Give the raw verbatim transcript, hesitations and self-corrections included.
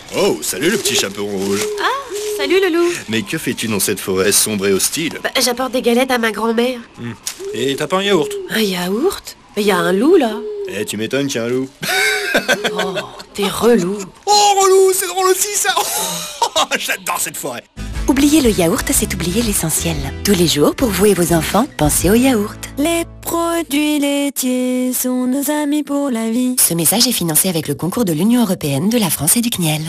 Oh, salut le petit chaperon rouge. Ah, salut Loulou. Mais que fais-tu dans cette forêt sombre et hostile? Bah, j'apporte des galettes à ma grand-mère. Hmm. Et t'as pas un yaourt? Un yaourt? Il y a un loup là. Eh, tu m'étonnes qu'il y a un loup. Oh, t'es relou. Oh, relou, c'est drôle aussi ça. Oh, j'adore cette forêt. Oublier le yaourt, c'est oublier l'essentiel. Tous les jours, pour vous et vos enfants, pensez au yaourt. Les produits laitiers sont nos amis pour la vie. Ce message est financé avec le concours de l'Union européenne, de la France et du C N I E L.